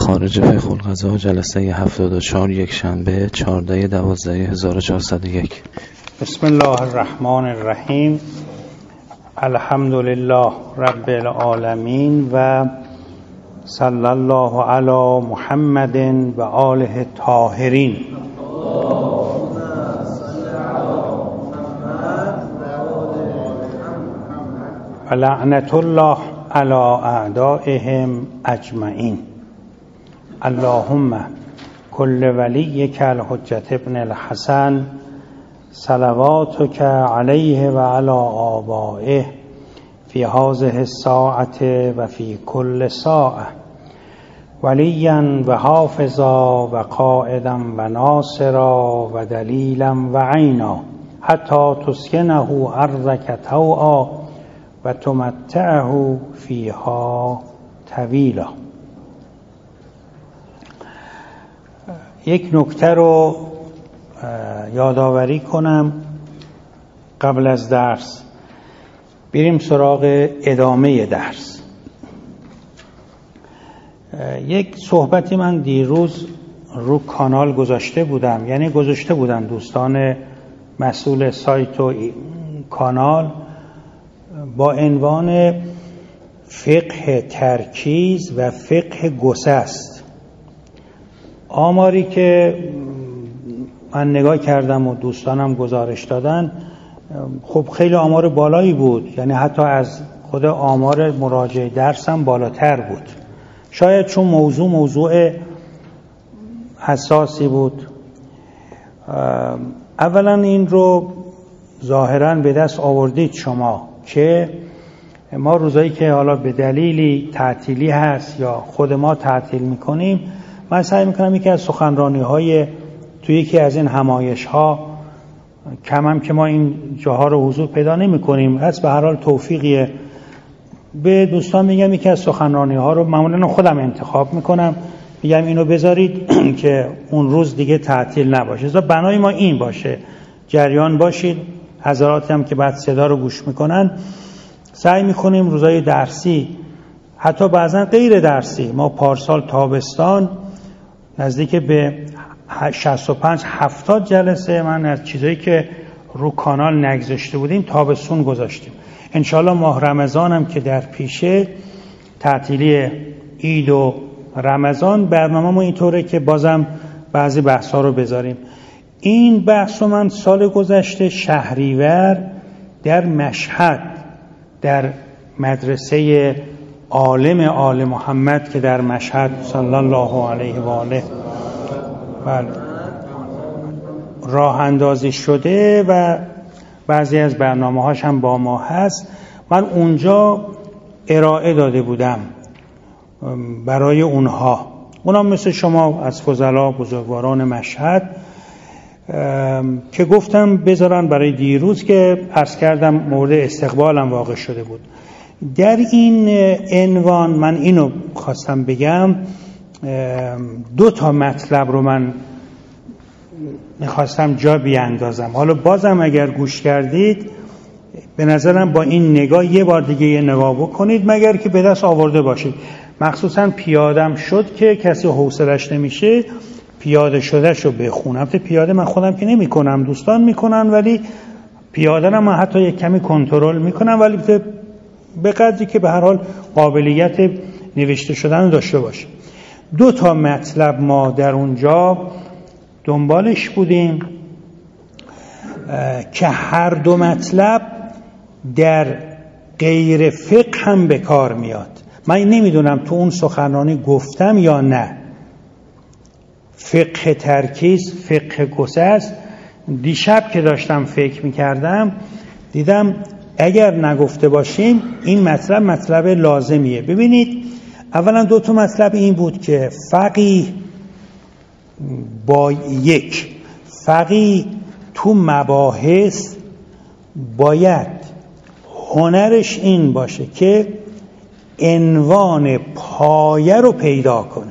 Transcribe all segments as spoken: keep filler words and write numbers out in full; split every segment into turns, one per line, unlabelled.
خارج فقه القضاء جلسه هفتاد و چهار یک شنبه چهارده دوازده هزار و چهارصد و یک.
بسم الله الرحمن الرحیم. الحمد لله رب العالمین و صلی الله علی محمد و آله الطاهرین. و لعنت الله علی اعدائهم اجمعین. اللهم کل ولیک الحجة ابن الحسن صلواتک علیه و علی آبائه فی هذه الساعة و فی کل ساعة ولیا و حافظا و قائدا و ناصرا و دلیلا و عینا حتی تسکنه ارضک طوعا و تمتعه فیها طویلا. یک نکته رو یادآوری کنم قبل از درس بریم سراغ ادامه درس. یک صحبتی من دیروز رو کانال گذاشته بودم، یعنی گذاشته بودن دوستان مسئول سایت و کانال، با عنوان فقه ترکیز و فقه گسست. آماری که من نگاه کردم و دوستانم گزارش دادن خب خیلی آمار بالایی بود، یعنی حتی از خود آمار مراجعه درس هم بالاتر بود. شاید چون موضوع موضوع حساسی بود. اولا این رو ظاهراً به دست آوردید شما که ما روزایی که حالا به دلیلی تعطیلی هست یا خود ما تعطیل میکنیم، من سعی میکنم یکی از سخنرانی های توی یکی از این همایش ها، کم هم که ما این جاها رو حضور پیدا نمی کنیم، هست به هر حال توفیقیه، به دوستان میگم یکی از سخنرانی ها رو معمولا خودم انتخاب میکنم، میگم اینو بذارید که اون روز دیگه تعطیل نباشه. زیرا بنای ما این باشه، جریان باشید. حضراتی هم که بعد صدا رو گوش میکنن، سعی میکنیم روزای درسی، حتی بعضا غیر درسی، ما پارسال تابستان نزدیک به شصت و پنج هفتاد جلسه من از چیزایی که رو کانال نگذاشته بودیم تابستون گذاشتیم. انشالله ماه رمضان هم که در پیشه، تعطیلی عید و رمضان، برنامه ما اینطوره که بازم بعضی بحثا رو بذاریم. این بحث رو من سال گذشته شهریور در مشهد در مدرسه عالم آل محمد که در مشهد صلی الله علیه و آله بله راه اندازی شده و بعضی از برنامه هاش هم با ما هست، من اونجا ارائه داده بودم برای اونها. اونا مثل شما از فضلا بزرگواران مشهد که گفتم بذارن برای دیروز که عرض کردم مورد استقبالم واقع شده بود. در این عنوان من اینو خواستم بگم، دو تا مطلب رو من میخواستم جا بیاندازم. حالا بازم اگر گوش کردید به نظرم با این نگاه یه بار دیگه یه نگاه بکنید، مگر که به دست آورده باشید. مخصوصا پیادم شد که کسی حوصلش نمیشه پیاده شدهشو بخونم. البته پیاده من خودم که نمی کنم، دوستان میکنن، ولی پیاده رو من حتی یک کمی کنترل میکنم، ولی به قدری که به هر حال قابلیت نوشته شدن داشته باشه. دو تا مطلب ما در اونجا دنبالش بودیم که هر دو مطلب در غیر فقه هم به کار میاد. من نمیدونم تو اون سخنرانی گفتم یا نه. فقه ترکیز، فقه گسست. دیشب که داشتم فکر میکردم دیدم اگر نگفته باشیم این مطلب مطلب لازمیه. ببینید اولا دو تا مطلب این بود که فقیه با یک فقیه تو مباحث باید هنرش این باشه که عنوان پایه رو پیدا کنه.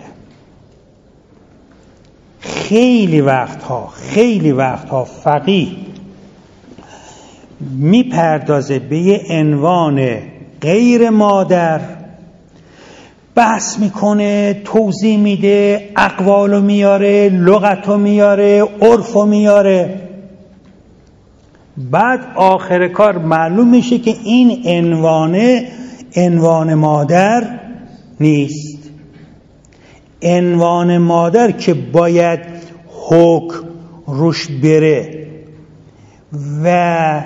خیلی وقتها خیلی وقتها فقیه میپردازه به یه عنوان غیر مادر، بحث میکنه، توضیح میده، اقوالو میاره، لغتو میاره، عرفو میاره. بعد آخر کار معلوم میشه که این عنوانه عنوان مادر نیست. عنوان مادر که باید حکم روش بره و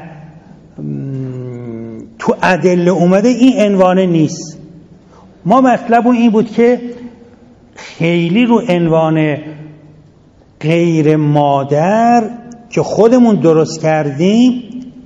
تو ادله اومده، این عنوانه نیست. ما مطلب این بود که خیلی رو عنوان غیر مادر که خودمون درست کردیم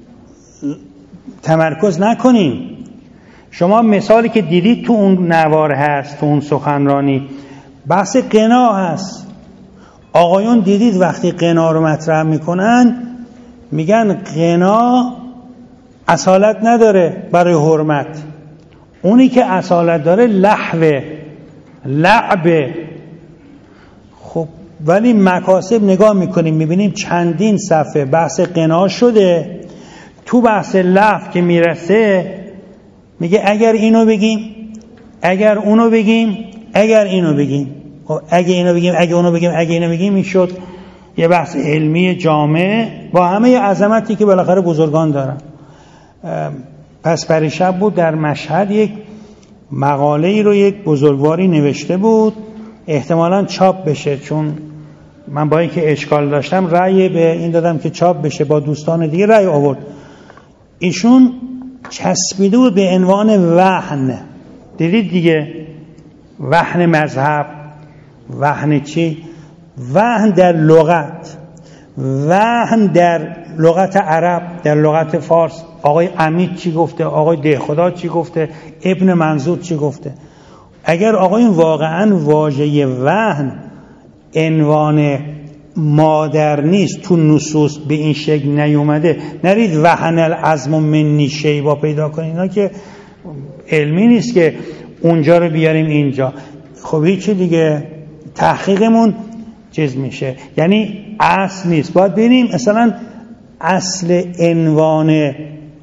تمرکز نکنیم. شما مثالی که دیدید تو اون نوار هست، تو اون سخنرانی، بحث غنا هست. آقایون دیدید وقتی غنا رو مطرح میکنن میگن غنا اصالت نداره برای حرمت، اونی که اصالت داره لهوه، لعبه. خب ولی مکاسب نگاه میکنیم میبینیم چندین صفحه بحث غنا شده. تو بحث لهو که میرسه میگه اگر اینو بگیم، اگر اونو بگیم، اگر اینو بگیم. خب اگه اینو بگیم، اگه اونو بگیم، اگه اینو بگیم، این شد یه بحث علمی جامع با همه ی عظمتی که بالاخره بزرگان دارن. پس پریشب بود در مشهد یک مقاله ای رو یک بزرگواری نوشته بود، احتمالاً چاپ بشه، چون من با اینکه اشکال داشتم رأی به این دادم که چاپ بشه، با دوستان دیگه رأی آورد. ایشون چسبیده بود به عنوان وهن. دیدید دیگه، وهن مذهب، وهن چی؟ وهن در لغت، وهن در لغت عرب، در لغت فارس. آقای امید چی گفته، آقای دهخدا چی گفته، ابن منظور چی گفته. اگر آقای واقعا واژه وهن عنوان مادر نیست، تو نصوص به این شکل نیومده، نرید وهن العظم منی شیبا پیدا کنید، اینا که علمی نیست که اونجا رو بیاریم اینجا. خب هیچی دیگه، تحقیقمون چیز میشه، یعنی اصل نیست. باید ببینیم مثلا اصل عنوان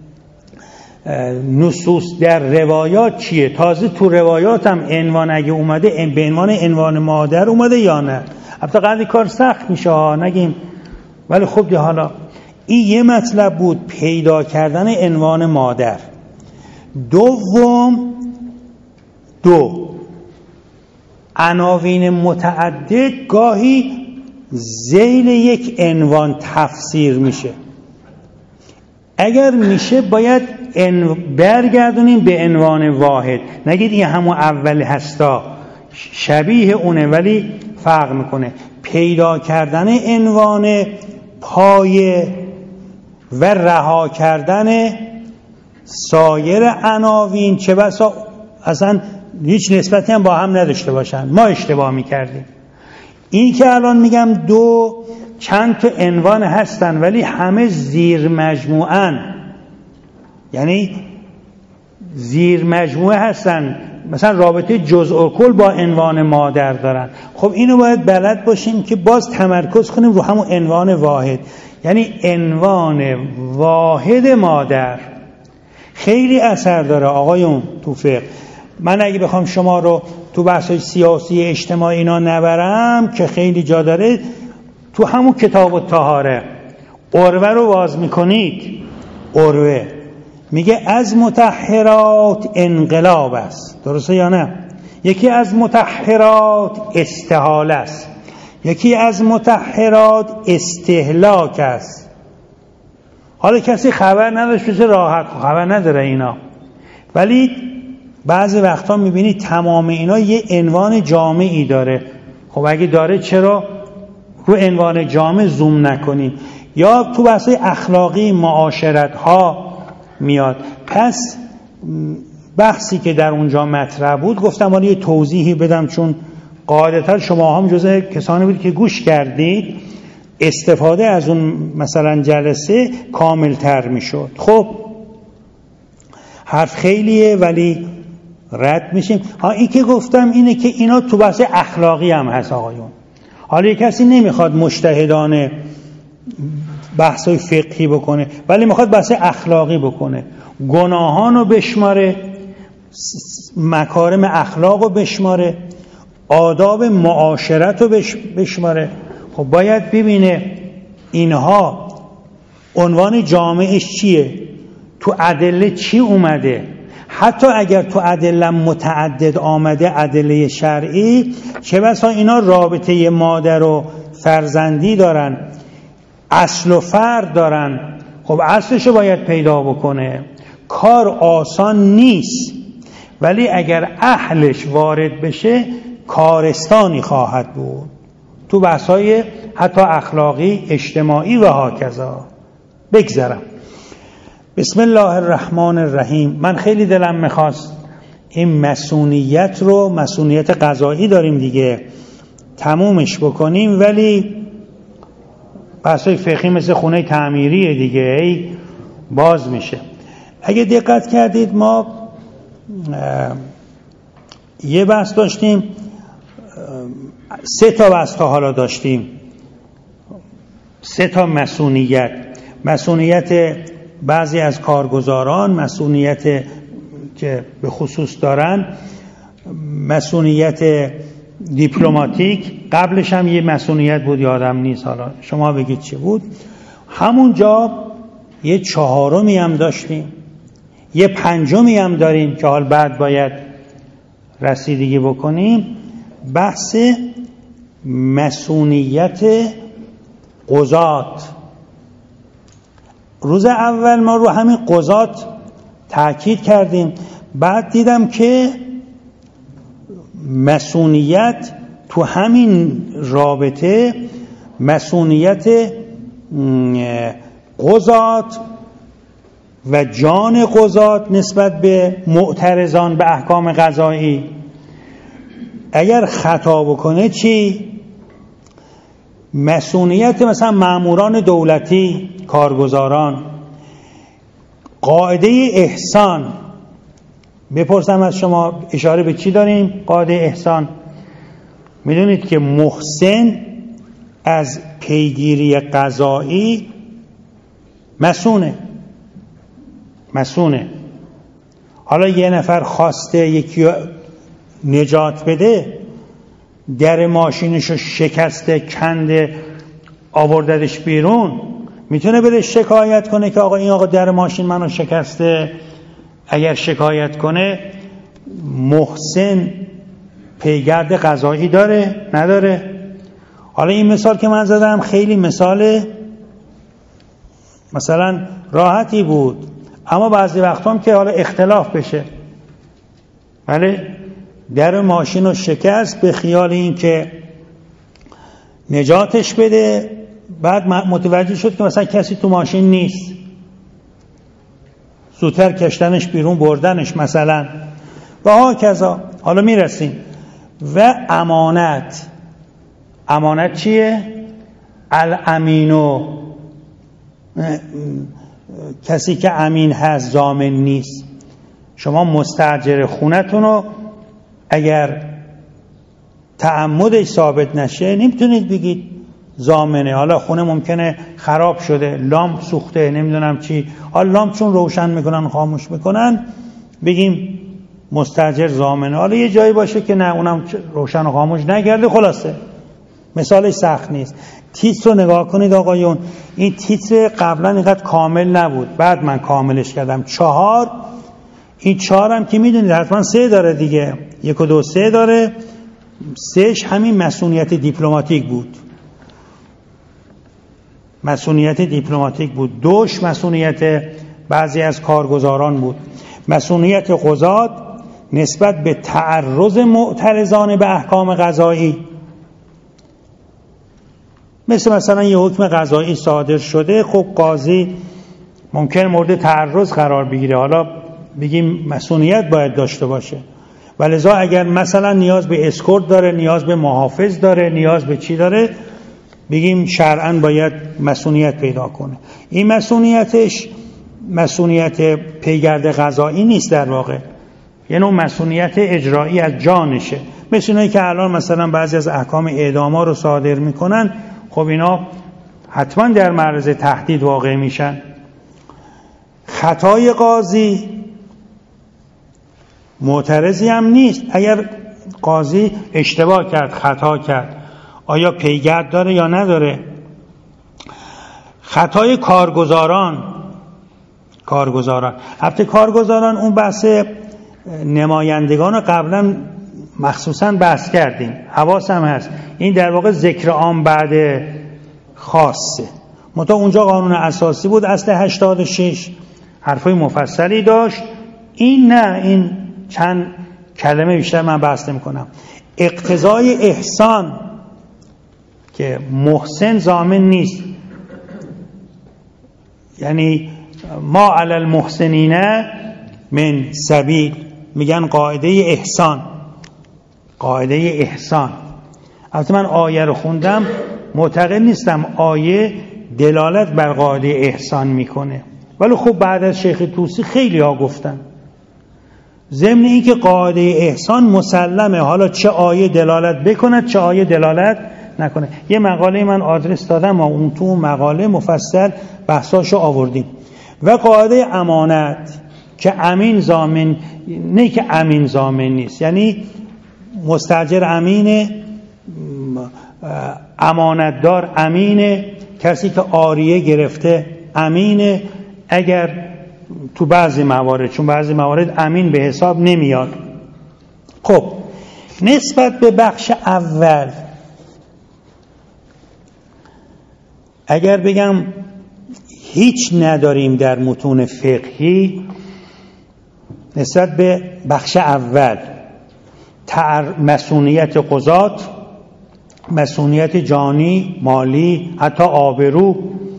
نصوص در روایات چیه. تازه تو روایات هم عنوان اگه اومده به عنوان عنوان مادر اومده یا نه. البته قدری کار سخت میشه ها، نگیم، ولی خب دیگه حالا این یه مطلب بود، پیدا کردن عنوان مادر. دوم، دو عناوین متعدد گاهی ذیل یک عنوان تفسیر میشه. اگر میشه باید برگردونیم به عنوان واحد، نگید این همون اول هستا، شبیه اونه ولی فرق میکنه. پیدا کردن عنوان پایه و رها کردن سایر عناوین، چه بسا اصلا هیچ نسبتی هم با هم نداشته باشن. ما اشتباه میکردیم. این که الان میگم دو چند تا عنوان هستن ولی همه زیر مجموعن، یعنی زیر مجموعه هستن، مثلا رابطه جزء و کل با عنوان مادر دارن. خب اینو باید بلد باشیم که باز تمرکز کنیم رو همون عنوان واحد، یعنی عنوان واحد مادر خیلی اثر داره آقایون تو فقه. من اگه بخوام شما رو تو بحث‌های سیاسی اجتماعی اینا نبرم که خیلی جا داره، تو همون کتاب الطهاره عروه رو باز میکنید، عروه میگه از مطهرات انقلاب است، درسته یا نه؟ یکی از مطهرات استحاله است، یکی از مطهرات استهلاک است. حالا کسی خبر نداشت بشه راحت خبر نداره اینا، ولی بعضی وقتا میبینی تمام اینا یه عنوان جامعی داره. خب اگه داره چرا رو عنوان جامع زوم نکنیم؟ یا تو بحث اخلاقی معاشرت ها میاد. پس بحثی که در اونجا مطرح بود گفتم حالا یه توضیحی بدم، چون قاعدتا شما هم جزء کسانی بود که گوش کردید، استفاده از اون مثلا جلسه کامل تر میشد. خب حرف خیلیه ولی رد میشیم. ها این که گفتم اینه که اینا تو بحث اخلاقی هم هست آقایون. حالا یک کسی نمیخواد مجتهدانه بحثای فقهی بکنه ولی میخواد بحث اخلاقی بکنه، گناهانو بشماره، مکارم اخلاق رو بشماره، آداب معاشرت رو بشماره. خب باید ببینه اینها عنوان جامعش چیه، تو ادله چی اومده. حتی اگر تو ادله متعدد آمده، ادله شرعی، چه بسا اینا رابطه مادر و فرزندی دارن، اصل و فرد دارن. خب اصلشو باید پیدا بکنه. کار آسان نیست، ولی اگر اهلش وارد بشه کارستانی خواهد بود تو بحث‌های حتی اخلاقی، اجتماعی و هاکذا. بگذرم. بسم الله الرحمن الرحیم. من خیلی دلم میخواست این مسئولیت رو، مسئولیت قضایی داریم دیگه، تمومش بکنیم، ولی بحث‌های فقهی مثل خونه تعمیریه دیگه، ای باز میشه. اگه دقت کردید ما یه بحث داشتیم، سه تا بحث تا حالا داشتیم، سه تا مسئولیت. مسئولیت بعضی از کارگزاران، مسئولیت که به خصوص دارن، مسئولیت دیپلماتیک، قبلش هم یه مسئولیت بود یادم نیست، حالا شما بگید چی بود. همونجا یه چهارمی هم داشتیم، یه پنجمی هم داریم که حال بعد باید رسیدگی بکنیم. بحث مسئولیت قضات. روز اول ما رو همین قضات تاکید کردیم، بعد دیدم که مسئولیت تو همین رابطه، مسئولیت قضات و جان قضات نسبت به معترضان به احکام قضایی، اگر خطا بکنه چی؟ مسئولیت مثلا ماموران دولتی، کارگزاران. قاعده احسان، بپرسم از شما، اشاره به چی داریم؟ قاعده احسان. میدونید که محسن از پیگیری قضایی مسئونه مسئونه حالا یه نفر خواسته یکی نجات بده، در ماشینشو شکسته، کنده، آورددش بیرون، میتونه بره شکایت کنه که آقا این آقا در ماشین منو شکسته. اگر شکایت کنه محسن پیگرد قضایی داره نداره؟ حالا این مثال که من زدم خیلی مثال مثلا راحتی بود، اما بعضی وقتا هم که حالا اختلاف بشه، بله در ماشین رو شکست به خیال این که نجاتش بده، بعد متوجه شد که مثلا کسی تو ماشین نیست، زودتر کشتنش بیرون، بردنش مثلا و ها کذا. حالا میرسیم و امانت. امانت چیه؟ الامینو، کسی که امین هست ضامن نیست. شما مستاجر خونتون رو اگر تعمدش ثابت نشه نمیتونید بگید ضامنه. حالا خونه ممکنه خراب شده، لامپ سوخته، نمیدونم چی، حالا لامپ چون روشن میکنن خاموش میکنن بگیم مستاجر ضامنه. حالا یه جایی باشه که نه اونم روشن و خاموش نگرده. خلاصه مثالش سخت نیست. تیتر رو نگاه کنید آقایون، این تیتر قبلا اینقدر کامل نبود، بعد من کاملش کردم. چهار، این چهار هم که میدونید حتما سه داره دیگه، یک و دو سه داره. سهش همین مسئولیت دیپلماتیک بود، مسئولیت دیپلماتیک بود. دوش مسئولیت بعضی از کارگزاران بود. مسئولیت قضات نسبت به تعرض معترضان به احکام قضایی، مثل مثلا یه حکم قضایی صادر شده، خب قاضی ممکن مورد تعرض قرار بگیره، حالا بگیم مسئولیت باید داشته باشه. ولذا اگر مثلا نیاز به اسکورت داره، نیاز به محافظ داره، نیاز به چی داره، بگیم شرعاً باید مسئولیت پیدا کنه. این مسئولیتش مسئولیت پیگرد قضایی نیست، در واقع یه نوع مسئولیت اجرایی از جانشه. مثل اینایی که الان مثلا بعضی از احکام اعداما رو صادر میکنن، خب اینا حتما در معرض تهدید واقع میشن. خطای قاضی معترضی هم نیست. اگر قاضی اشتباه کرد، خطا کرد، آیا پیگرد داره یا نداره؟ خطای کارگزاران کارگزاران البته کارگزاران اون بحث نمایندگان رو قبلا مخصوصا بحث کردیم، حواسم هست این در واقع ذکر عام بعد خاصه. متا اونجا قانون اساسی بود اصل هشتاد و شش، حرفای مفصلی داشت. این نه، این چند کلمه بیشتر من بحث نمی کنم. اقتضای احسان که محسن ضامن نیست، یعنی ما علی المحسنین من سبیل، میگن قاعده احسان، قاعده احسان. البته من آیه رو خوندم، معتقد نیستم آیه دلالت بر قاعده احسان میکنه، ولی خب بعد از شیخ طوسی خیلی ها گفتن ضمن این که قاعده احسان مسلمه، حالا چه آیه دلالت بکند چه آیه دلالت نکنه. یه مقاله من آدرس دادم و اون تو مقاله مفصل بحثاشو آوردیم. و قاعده امانت که امین ضامن، نه که امین ضامن نیست، یعنی مستاجر امینه، امانتدار امینه، کسی که عاریه گرفته امینه، اگر تو بعضی موارد، چون بعضی موارد امین به حساب نمیاد. خب نسبت به بخش اول اگر بگم هیچ نداریم در متون فقهی نسبت به بخش اول، مسئولیت قضات، مسئولیت جانی، مالی، حتی آبرو،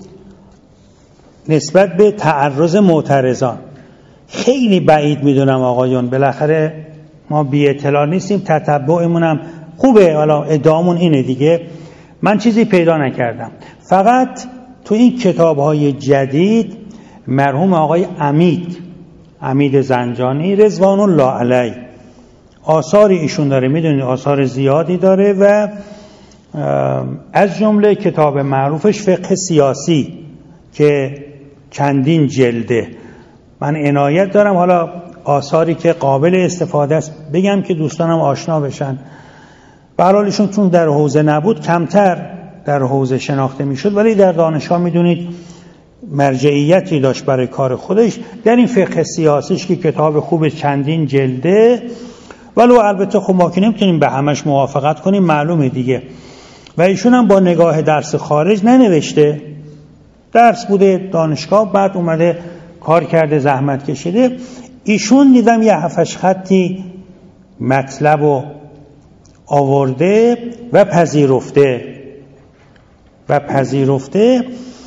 نسبت به تعرض معترضان، خیلی بعید میدونم آقایون، بالاخره ما بی اطلاع نیستیم، تتبعمون هم خوبه، حالا ادعامون اینه دیگه. من چیزی پیدا نکردم، فقط تو این کتاب‌های جدید مرحوم آقای امید امید زنجانی رضوان الله علیه آثاری ایشون داره، میدونید آثار زیادی داره و از جمله کتاب معروفش فقه سیاسی که چندین جلده، من عنایت دارم حالا آثاری که قابل استفاده است بگم که دوستانم آشنا بشن. به هر حال ایشون چون در حوزه نبود کمتر در حوزه شناخته میشد، ولی در دانشگاه میدونید مرجعیتی داشت برای کار خودش. در این فقه سیاسیش که کتاب خوب چندین جلده، ولی البته خب ما که نمیتونیم به همش موافقت کنیم، معلومه دیگه. و ایشون هم با نگاه درس خارج ننوشته، درس بوده دانشگاه، بعد اومده کار کرده، زحمت کشیده. ایشون دیدم یه هفتش خطی مطلب رو آورده و پذیرفته و پذیرفته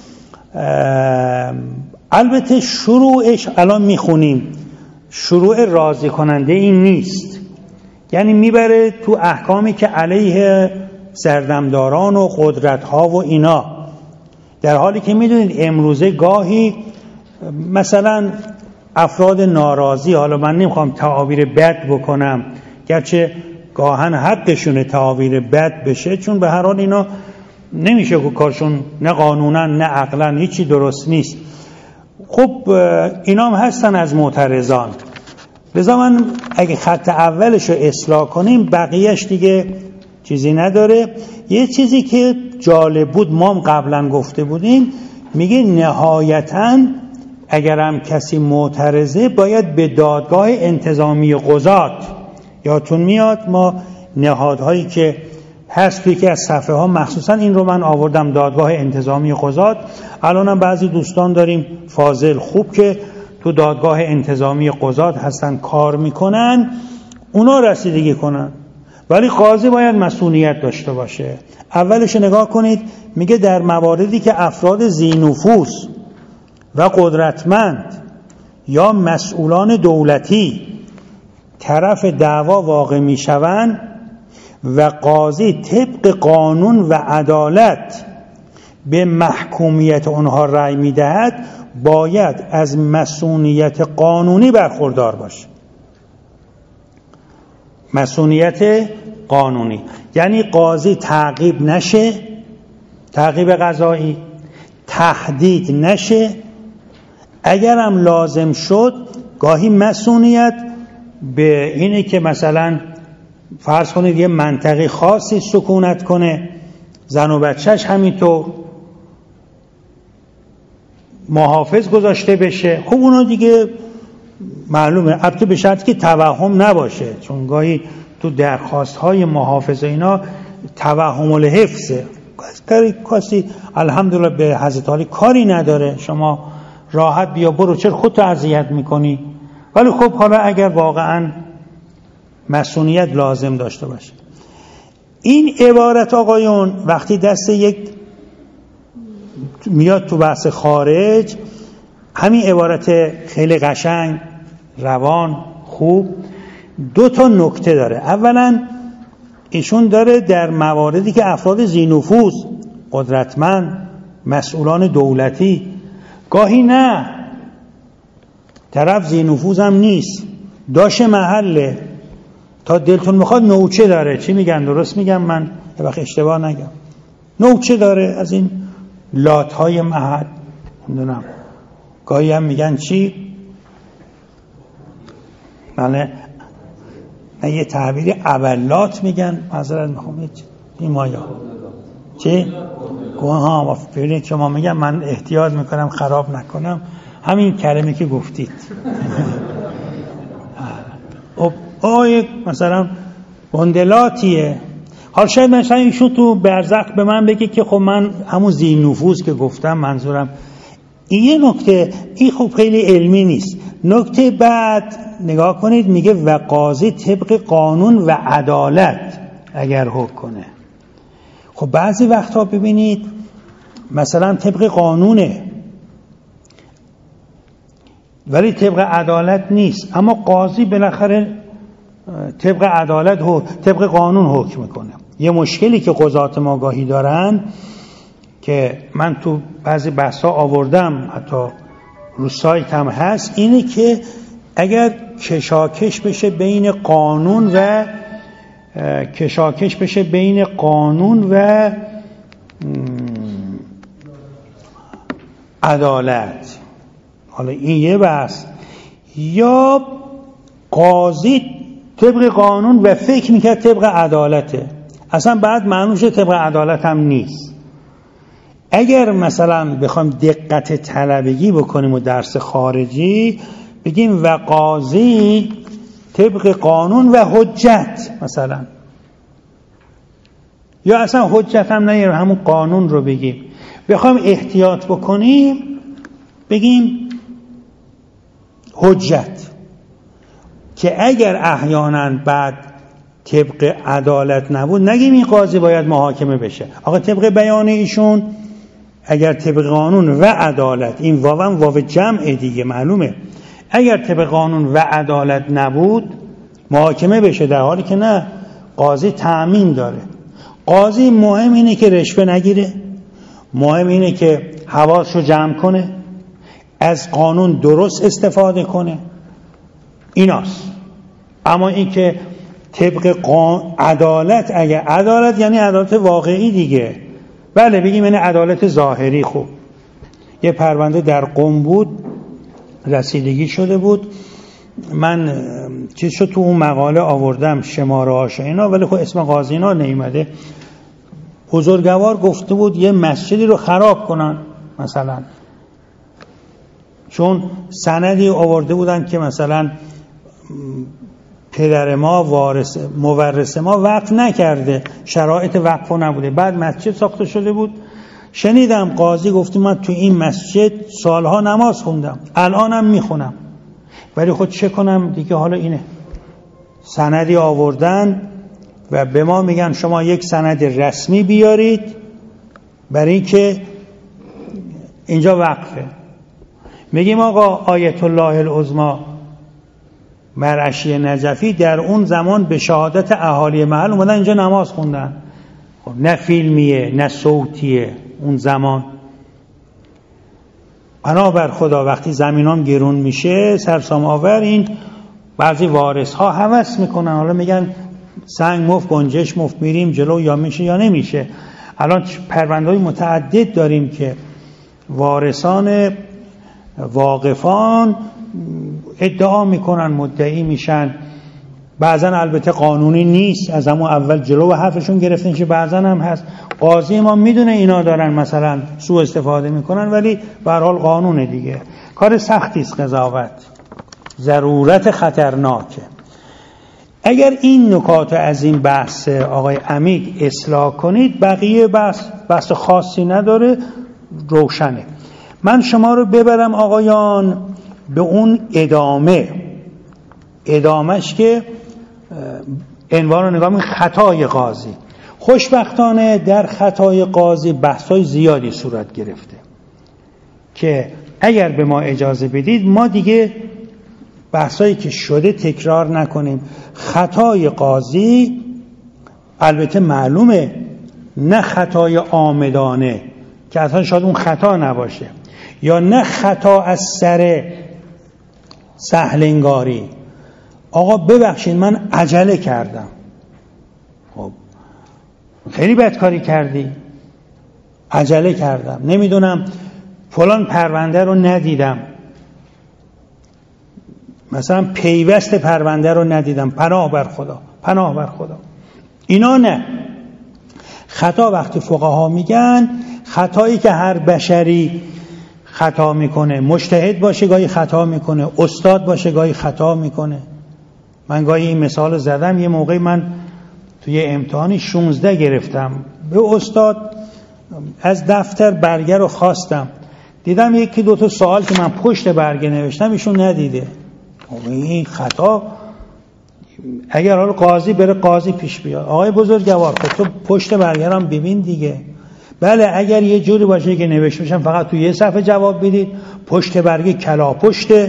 البته شروعش الان میخونیم، شروع راضی کننده این نیست، یعنی میبره تو احکامی که علیه سردمداران و قدرت ها و اینا، در حالی که میدونید امروزه گاهی مثلا افراد ناراضی، حالا من نمیخوام تعابیر بد بکنم گرچه گاهن حقشونه تعابیر بد بشه، چون به هر حال اینا نمیشه که کارشون نه قانونا نه عقلا هیچی درست نیست. خب اینا هم هستن از معترضان. لذا من اگه خط اولش رو اصلاح کنیم بقیهش دیگه چیزی نداره. یه چیزی که جالب بود ما هم قبلا گفته بودیم، میگه نهایتاً اگر هم کسی معترضه باید به دادگاه انتظامی قضات، یادتون میاد ما نهادهایی که هست توی که از صفحه ها مخصوصا این رو من آوردم، دادگاه انتظامی قضات. الان هم بعضی دوستان داریم فاضل خوب که تو دادگاه انتظامی قضات هستن کار میکنن، اونا رسیدگی کنن، ولی قاضی باید مسئولیت داشته باشه. اولش نگاه کنید، میگه در مواردی که افراد ذی نفوذ و قدرتمند یا مسئولان دولتی طرف دعوا واقع میشوند و قاضی طبق قانون و عدالت به محکومیت اونها رأی میدهد، باید از مسئولیت قانونی برخوردار باشه. مسئولیت قانونی یعنی قاضی تعقیب نشه، تعقیب قضایی، تهدید نشه، اگر هم لازم شد گاهی مسئولیت به اینه که مثلا فرض کنید یه منطقه خاصی سکونت کنه، زن و بچهش همینطور محافظ گذاشته بشه. خب اونا دیگه معلومه، البته به شرطی که توهم نباشه، چون گاهی تو درخواست های محافظ اینا توهم الحفظه، کسی الحمدلله به حضرت علی کاری نداره، شما راحت بیا برو، چرا خودت اذیت میکنی؟ ولی خب حالا اگر واقعا مسئولیت لازم داشته باشه. این عبارت آقایون وقتی دست یک میاد تو بحث خارج، همین عبارت خیلی قشنگ، روان، خوب، دو تا نکته داره. اولا ایشون داره در مواردی که افراد ذی‌نفوذ، قدرتمند، مسئولان دولتی، گاهی نه طرف ذی‌نفوذ هم نیست، داشه محله، تا دلتون میخواد نوچه داره. چی میگن؟ درست میگم من؟ یه وقت اشتباه نگم. نوچه داره از این لاتهای محل، میدونم گاهی هم میگن چی؟ بله نه یه تعبیری اولات میگن، معذرت میخوام این مایا چی؟ ها ببینید شما میگن، من احتیاط میکنم خراب نکنم همین کلمه که گفتید. آه مثلا بندلاتیه. حال شاید مثلا ایشون تو برزخ به من بگه که خب من همون ذی‌نفوذ که گفتم منظورم این. یه نکته این خب خیلی علمی نیست. نکته بعد نگاه کنید، میگه و قاضی طبق قانون و عدالت اگر حکم کنه. خب بعضی وقتا ببینید مثلا طبق قانونه ولی طبق عدالت نیست، اما قاضی بالاخره طبق عدالت و طبق قانون حکم میکنه. یه مشکلی که قضات ما گاهی دارن که من تو بعضی بحثا آوردم، حتی رو سایت هم هست، اینه که اگر کشاکش بشه بین قانون و کشاکش بشه بین قانون و عدالت، حالا این یه بحث، یا قاضی طبق قانون و فکر میکرد طبق عدالته، اصلا بعد معنوش طبق عدالت هم نیست. اگر مثلا بخوایم دقت طلبگی بکنیم و درس خارجی بگیم و قاضی طبق قانون و حجت مثلا، یا اصلا حجت هم نه، همون قانون رو بگیم. بخوایم احتیاط بکنیم بگیم حجت، که اگر احیانا بعد طبق عدالت نبود نگیم این قاضی باید محاکمه بشه. آقا طبق بیان ایشون اگر طبق قانون و عدالت، این واو واو جمع دیگه معلومه، اگر طبق قانون و عدالت نبود محاکمه بشه، در حالی که نه، قاضی تأمین داره. قاضی مهم اینه که رشوه نگیره، مهم اینه که حواسشو جمع کنه، از قانون درست استفاده کنه، ایناست. اما این که طبق قانون عدالت، اگر عدالت یعنی عدالت واقعی دیگه، بله بگیم یعنی عدالت ظاهری. خوب یه پرونده در قم بود، رسیدگی شده بود، من چیز شد تو اون مقاله آوردم شماره هاش اینا، ولی خب اسم قاضی اینا نیومده. بزرگوار گفته بود یه مسجدی رو خراب کنن مثلا، چون سندی آورده بودن که مثلا پدر ما وارث مورث ما وقف نکرده، شرایط وقف نبوده، بعد مسجد ساخته شده بود. شنیدم قاضی گفت من تو این مسجد سالها نماز خوندم، الانم میخونم، ولی خود چه کنم دیگه، حالا اینه. سندی آوردن و به ما میگن شما یک سند رسمی بیارید برای اینکه اینجا وقفه. میگیم آقا آیت الله العظمی مرعشی نجفی در اون زمان به شهادت اهالی محل اومدن اینجا نماز خوندن، نه فیلمیه نه صوتیه اون زمان. بنابر خدا وقتی زمینام گرون میشه سرسام آور، این بعضی وارث ها هوس میکنن، حالا میگن سنگ مفت گنجش مفت، میریم جلو یا میشه یا نمیشه. الان پرونده‌های متعدد داریم که وارثان واقفان ادعا میکنن، مدعی میشن بعضا البته قانونی نیست، از همون اول جلو و حرفشون گرفتن که بعضا هم هست. قاضی ما میدونه اینا دارن مثلا سوء استفاده میکنن، ولی به هر حال قانونه دیگه. کار سختی است قضاوت، ضرورت خطرناکه. اگر این نکات از این بحث آقای عمیق اصلاح کنید، بقیه بحث بحث خاصی نداره، روشنه. من شما رو ببرم آقایان به اون ادامه ادامهش که عنوان رو نگاه کنید، خطای قاضی. خوشبختانه در خطای قاضی بحث‌های زیادی صورت گرفته که اگر به ما اجازه بدید ما دیگه بحثایی که شده تکرار نکنیم. خطای قاضی البته معلومه نه خطای عامدانه که اصلا شاید اون خطا نباشه، یا نه خطا از سر سهلنگاری. آقا ببخشید من عجله کردم. خب خیلی بدکاری کردی، عجله کردم، نمیدونم فلان پرونده رو ندیدم، مثلا پیوست پرونده رو ندیدم، پناه بر خدا، پناه بر خدا. اینا نه. خطا وقتی فقها میگن خطایی که هر بشری خطا میکنه، مجتهد باشه گاهی خطا میکنه، استاد باشه گاهی خطا میکنه. من گاهی این مثال زدم، یه موقعی من توی امتحانی شانزده گرفتم، به استاد از دفتر برگه رو خواستم، دیدم یکی دو تا سوال که من پشت برگه نوشتم ایشون ندیده. این خطا. اگر حالا قاضی بره قاضی پیش بیاد، آقای بزرگوار خب تو پشت برگه رو هم ببین دیگه. بله اگر یه جوری باشه که نوشته باشم فقط تو یه صفحه جواب بدید، پشت برگه کلا پشته،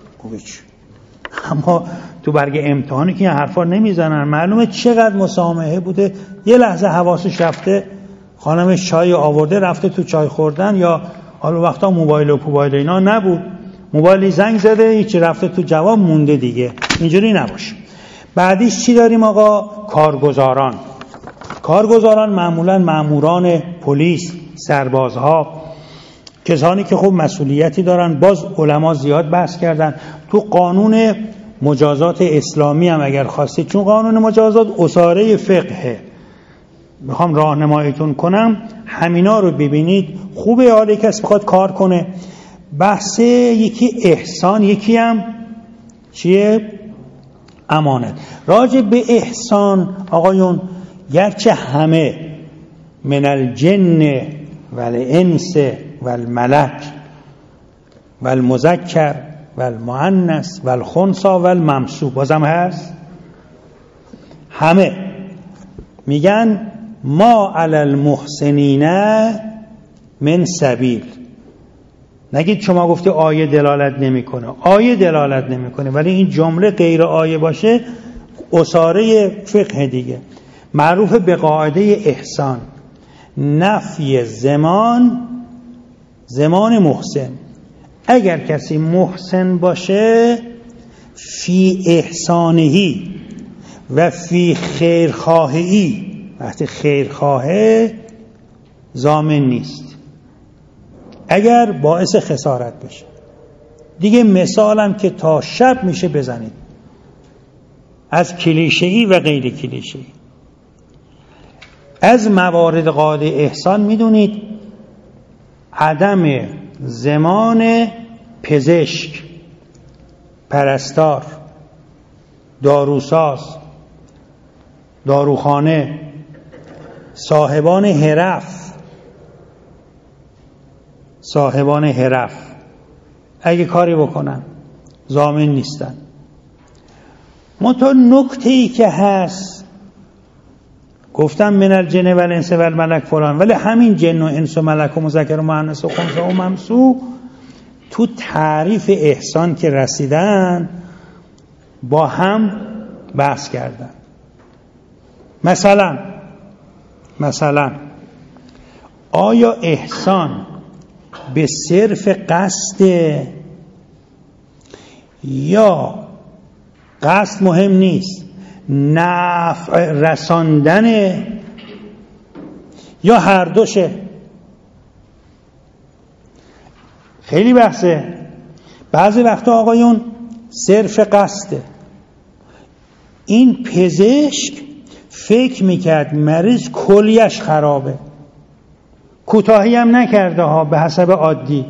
اما تو برگه امتحانی که این حرفا نمیزنن. معلومه چقدر مسامحه بوده. یه لحظه حواسش رفته، خانمش چای آورده رفته تو چای خوردن، یا حالا وقتا موبایل و موبایل اینا نبود، موبایلی زنگ زده هیچ رفته تو جواب مونده دیگه. اینجوری نباشه. بعدیش چی داریم آقا؟ کارگزاران. کارگزاران معمولا ماموران پلیس، سربازها، کسانی که خوب مسئولیتی دارن. باز علما زیاد بحث کردن تو قانون مجازات اسلامی هم اگر خواستید، چون قانون مجازات اساره فقهه، میخوام راهنماییتون کنم، همینا رو ببینید. خوبه حالا کسی بخواد کار کنه. بحث یکی احسان، یکی هم چیه؟ امانت. راجع به احسان آقایون، گرچه همه من الجن والانس والملک والمذکر والمؤنث والخنثی والممسوح بازم هست، همه میگن ما علی المحسنین من سبیل. نگید شما گفتی آیه دلالت نمیکنه، آیه دلالت نمیکنه، ولی این جمله غیر آیه باشه اساره فقه دیگه. معروف به قاعده احسان، نفی زمان زمان محسن. اگر کسی محسن باشه فی احسانهی و فی خیرخواهی، وقتی خیرخواهه ضامن نیست اگر باعث خسارت بشه. دیگه مثالم که تا شب میشه بزنید، از کلیشه‌ای و غیر کلیشه‌ای. از موارد قاعده احسان میدونید عدم زمان پزشک، پرستار، داروساز، داروخانه، صاحبان حرف، صاحبان حرف اگه کاری بکنن ضامن نیستن. منتها نکته‌ای که هست، گفتم من الجن و الانس و الملک فلان، ولی همین جن و انس و ملک و مذکر و مؤنث و خنثی و ممسوح تو تعریف احسان که رسیدن با هم بحث کردن. مثلا مثلا آیا احسان به صرف قصد یا قصد مهم نیست، نفع رساندن یا هر دوشه؟ خیلی بحثه. بعضی وقتا آقایون صرف قصده، این پزشک فکر میکرد مریض کلیش خرابه، کوتاهی هم نکرده ها، به حسب عادی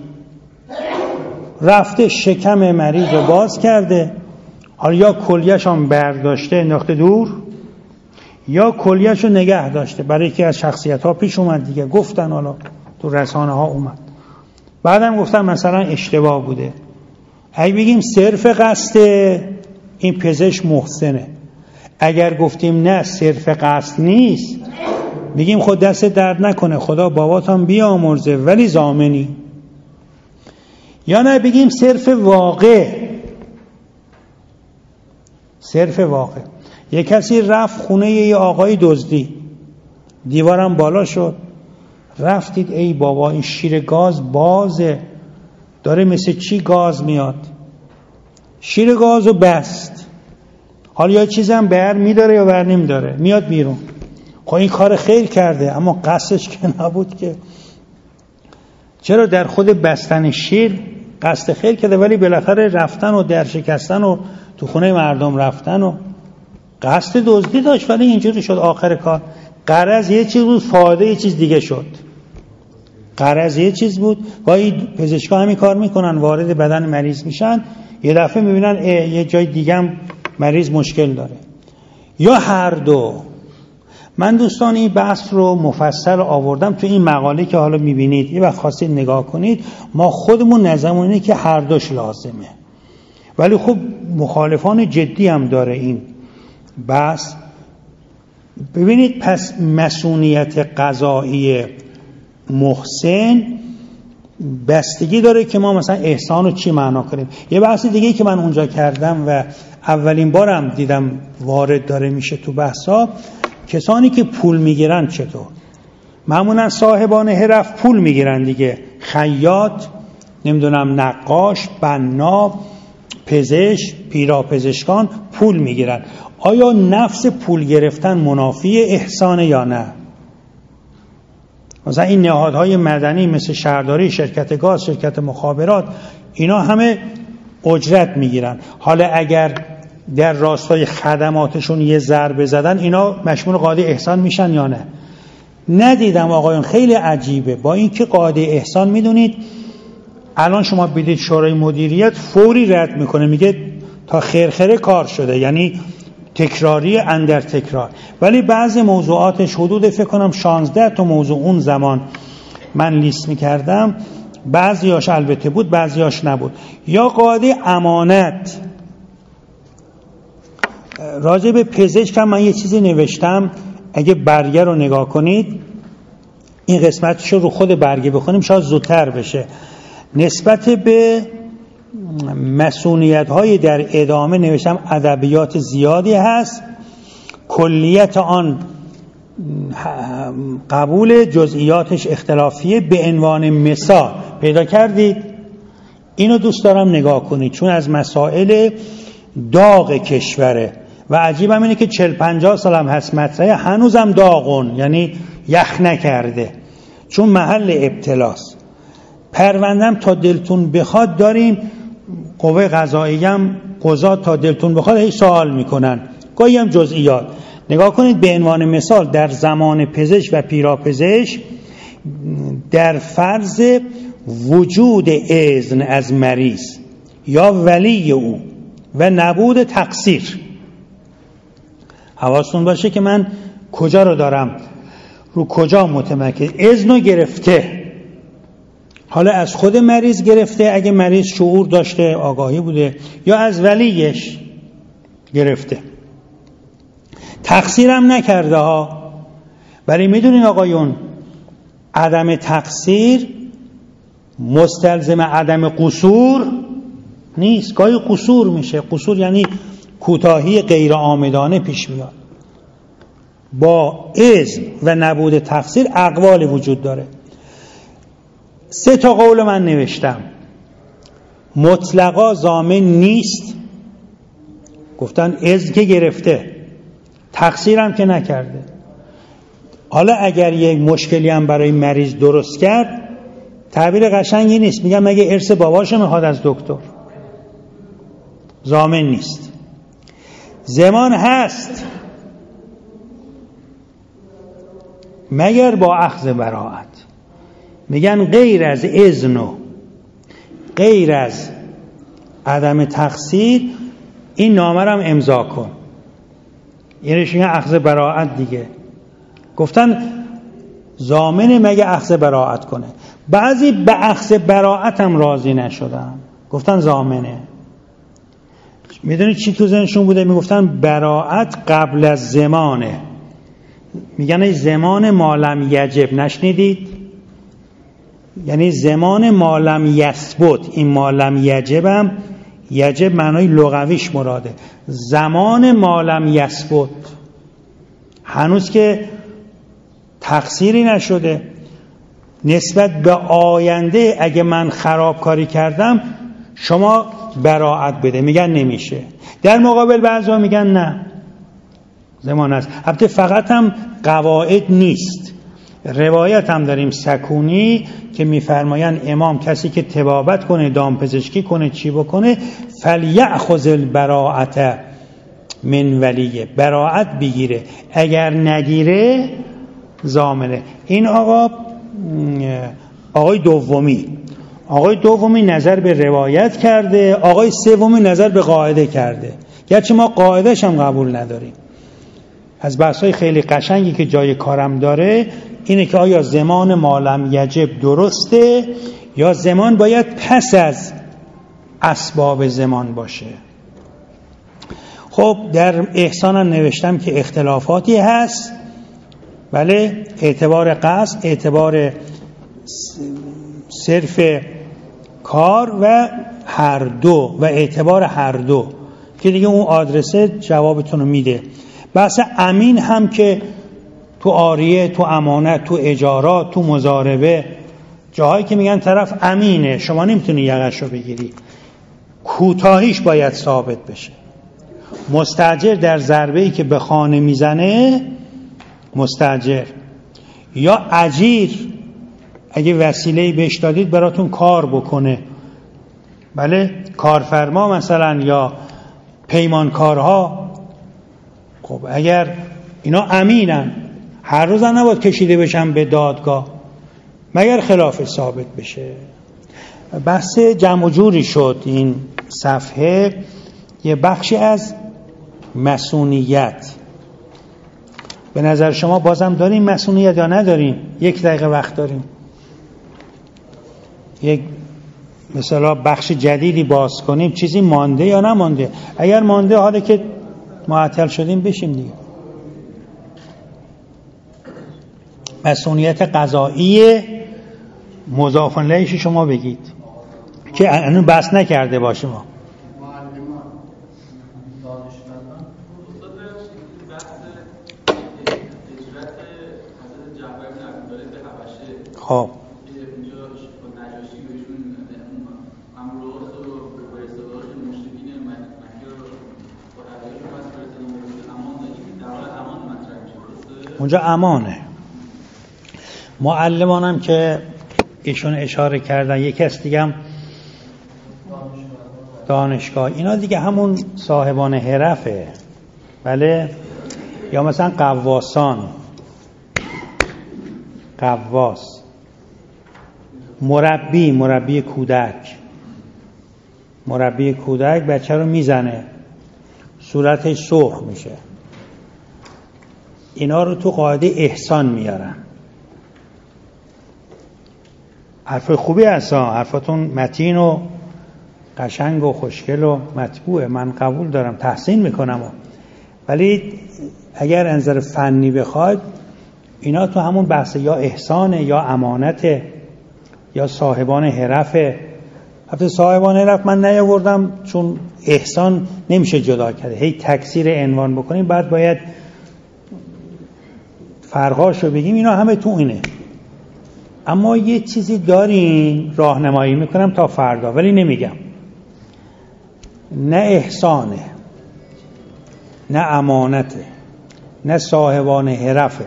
رفته شکم مریض رو باز کرده، حالا یا کلیش هم برداشته انداخته دور یا کلیش رو نگه داشته. برای یکی از شخصیت ها پیش اومد دیگه، گفتن، حالا تو رسانه ها اومد، بعدم گفتن مثلا اشتباه بوده. اگه بگیم صرف قصد، این پزشک محسنه. اگر گفتیم نه صرف قصد نیست، بگیم خود دست درد نکنه، خدا باباتان بیامرزه ولی ضامنی. یا نه بگیم صرف واقع، صرف واقع. یک کسی رفت خونه یه آقای دزدی، دیوارم بالا شد، رفتید ای بابا این شیر گاز بازه، داره مثل چی گاز میاد، شیر گازو بست، حالا یا چیزم بر میداره یا بر نمیداره، میاد بیرون. خب این کار خیر کرده، اما قصدش که نبود که. چرا در خود بستن شیر قصد خیر کرده، ولی بالاخره رفتن و در شکستن و تو خونه مردم رفتن و قصد دزدی داشت، ولی اینجوری شد آخر کار. غرض یه چیز بود، فایده یه چیز دیگه شد. غرض یه چیز بود. گاهی پزشکا همین کار میکنن، وارد بدن مریض میشن، یه دفعه میبینن یه جای دیگه هم مریض مشکل داره، یا هر دو. من دوستان این بحث رو مفصل آوردم تو این مقاله که حالا میبینید، یه وقت خواستید نگاه کنید. ما خودمون نظرمون اینه که هر دوش لازمه، ولی خب مخالفان جدی هم داره این بحث. ببینید پس مسئولیت قضایی محسن بستگی داره که ما مثلا احسان رو چی معنا کنیم. یه بحث دیگه که من اونجا کردم و اولین بارم دیدم وارد داره میشه تو بحثا، کسانی که پول میگیرن چطور. معمولا صاحبان حرف پول میگیرن دیگه، خیاط، نمیدونم نقاش، بنا، پزشک، پیراپزشکان پول میگیرن. آیا نفس پول گرفتن منافی احسانه یا نه؟ مثلا این نهادهای مدنی مثل شهرداری، شرکت گاز، شرکت مخابرات، اینا همه اجرت میگیرن. حالا اگر در راستای خدماتشون یه ضربه زدن، اینا مشمول قاعده احسان میشن یا نه؟ ندیدم آقایون. خیلی عجیبه. با اینکه قاعده احسان میدونید الان شما بدید شورای مدیریت فوری رد میکنه، میگه تا خیرخیره کار شده، یعنی تکراری اندر تکرار. ولی بعضی موضوعاتش حدود فکر کنم شانزده تا موضوع اون زمان من لیست میکردم، بعضیاش البته بود بعضیاش نبود. یا قاعده امانت. راجع به پزشک هم من یه چیزی نوشتم، اگه برگه رو نگاه کنید، این قسمتش رو خود برگه بخونیم شاید زودتر بشه. نسبت به مسئولیت‌های در ادامه نوشتم ادبیات زیادی هست، کلیت آن قبول، جزئیاتش اختلافیه. به عنوان مثال پیدا کردید، اینو دوست دارم نگاه کنید چون از مسائل داغ کشوره و عجیبم اینه که چهل پنجاه سالم هست مطرحه، هنوزم داغون، یعنی یخ نکرده، چون محل ابتلاست. پروندم تا دلتون بخواد داریم، قوه قضاییه هم قضات تا دلتون بخواد هیچ سوال میکنن، گاهی هم جزئیات. نگاه کنید به عنوان مثال در زمان پزشک و پیراپزشک در فرض وجود اذن از مریض یا ولی او و نبود تقصیر، حواستون باشه که من کجا رو دارم، رو کجا متمرکز. اذن رو گرفته، حالا از خود مریض گرفته اگه مریض شعور داشته، آگاهی بوده، یا از ولیش گرفته. تقصیرم نکرده ها. ولی میدونین آقایون، عدم تقصیر مستلزم عدم قصور نیست. گاهی قصور میشه. قصور یعنی کوتاهی غیر عامدانه پیش میاد. با اذن و نبود تقصیر اقوال وجود داره. سه تا قول من نوشتم. مطلقا ضامن نیست، گفتن اذن که گرفته، تقصیرم که نکرده. حالا اگر یک مشکلی هم برای مریض درست کرد، تعبیر قشنگی نیست، میگم مگه ارث باباشو میخواد از دکتر، ضامن نیست. زمان هست مگر با اخذ براعت. میگن غیر از اذن و غیر از عدم تقصیر این نامه رو هم امضا کن. یعنی میگن اخذ براعت دیگه. گفتن ضامن مگه اخذ براعت کنه. بعضی به اخذ براعت هم راضی نشدن، گفتن ضامنه. میدونید چی تو ذهنشون بوده؟ میگفتن براعت قبل از زمانه. میگن زمان مالم یجب. نشنیدید؟ یعنی زمان مالم یثبت. این مالم یجب هم یجب معنای لغویش مراده زمان مالم یثبت، هنوز که تقصیری نشده. نسبت به آینده اگه من خرابکاری کردم شما براعت بده. میگن نمیشه. در مقابل بعضا میگن نه زمان است. البته فقط هم قواعد نیست، روایت هم داریم سکونی که میفرمایند امام کسی که طبابت کنه، دامپزشکی کنه، چی بکنه، فلیأخذ البراءة من ولیه، براعت بگیره، اگر نگیره ضامنه. این آقا آقای دومی آقای دومی نظر به روایت کرده، آقای سومی نظر به قاعده کرده. گرچه ما قاعدهش هم قبول نداریم. از بحث‌های خیلی قشنگی که جای کارم داره اینه که آیا زمان مالم یجب درسته یا زمان باید پس از اسباب زمان باشه. خب در احسانم نوشتم که اختلافاتی هست. بله، اعتبار قصد، اعتبار صرف کار و هر دو و اعتبار هر دو که دیگه اون آدرسه جوابتون رو میده. بحث امین هم که تو عاریه، تو امانت، تو اجارات، تو مضاربه، جاهایی که میگن طرف امینه شما نمیتونی یقش رو بگیری، کوتاهیش باید ثابت بشه. مستاجر در ضربه‌ای که به خانه میزنه، مستاجر یا اجیر اگه وسیله‌ای بهش دادید براتون کار بکنه، بله، کارفرما مثلا یا پیمانکارها، خب اگر اینا امینن هر روز نباید کشیده بشن به دادگاه مگر خلاف ثابت بشه. بحث جمع و جوری شد این صفحه. یه بخشی از مصونیت. به نظر شما بازم داریم مصونیت یا نداریم؟ یک دقیقه وقت داریم. یک مثلا بخش جدیدی باز کنیم. چیزی مانده یا نمانده؟ اگر مانده حالا که معطل شدیم بشیم دیگه. مصونیت قضایی مضاف الیهش شما بگید که الان بحث نکرده باشه. ما خب اونجا امانه. معلمانم که ایشون اشاره کردن، یکی از دیگه هم دانشگاه، اینا دیگه همون صاحبان حرفه، بله، یا مثلا قواسان، قواس، مربی، مربی کودک، مربی کودک بچه رو میزنه صورتش سرخ میشه، اینا رو تو قاعده احسان میارن. حرف خوبی هست، حرفاتون متین و قشنگ و خوشگل و مطبوعه، من قبول دارم، تحسین میکنم، ولی اگر انظر فنی بخواد اینا تو همون بحث یا احسانه یا امانته یا صاحبان حرفه. البته صاحبان حرف من نیاوردم چون احسان نمیشه جدا کرده، هی تکثیر عنوان بکنیم بعد باید فرقاشو بگیم. اینا همه تو اینه. اما یه چیزی داریم راهنمایی میکنم تا فردا، ولی نمیگم. نه احسانه، نه امانته، نه صاحبان حرفه،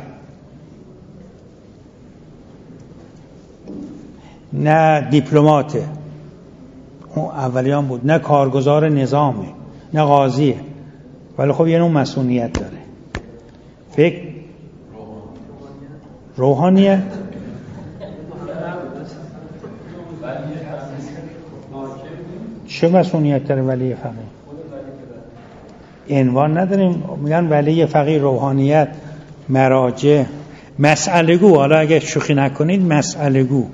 نه دیپلماته، اون اولیان بود، نه کارگزار نظامه، نه قاضیه. ولی خب یه نوع مسئولیت داره. فکر روحانیت چه مسئولیت داره ولی فقیه؟ عنوان نداریم، میگن ولی فقیه، روحانیت، مراجع، مسئله گو. حالا اگه شوخی نکنید مسئله گو،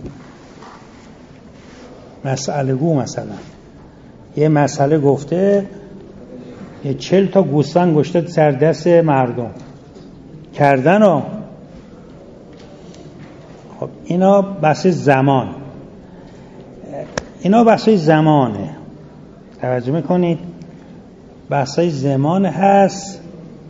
مسئله گو مثلا یه مسئله گفته، یه چل تا گوسفند گشته سر دست مردم کردن ها. خب اینا بحث زمان، اینا بحث زمانه، توجه میکنید؟ بحث زمان هست.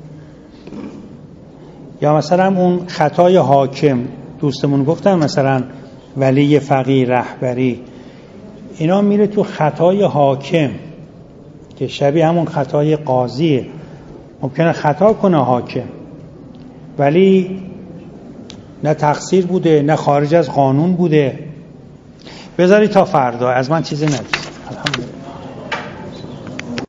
یا مثلا اون خطای حاکم، دوستمون گفتن مثلا ولی فقیه، رهبری، اینا میره تو خطای حاکم که شبیه همون خطای قاضیه. ممکنه خطا کنه حاکم ولی نه تقصیر بوده نه خارج از قانون بوده. بذاری تا فردا، از من چیزی ندید. الحمدلله.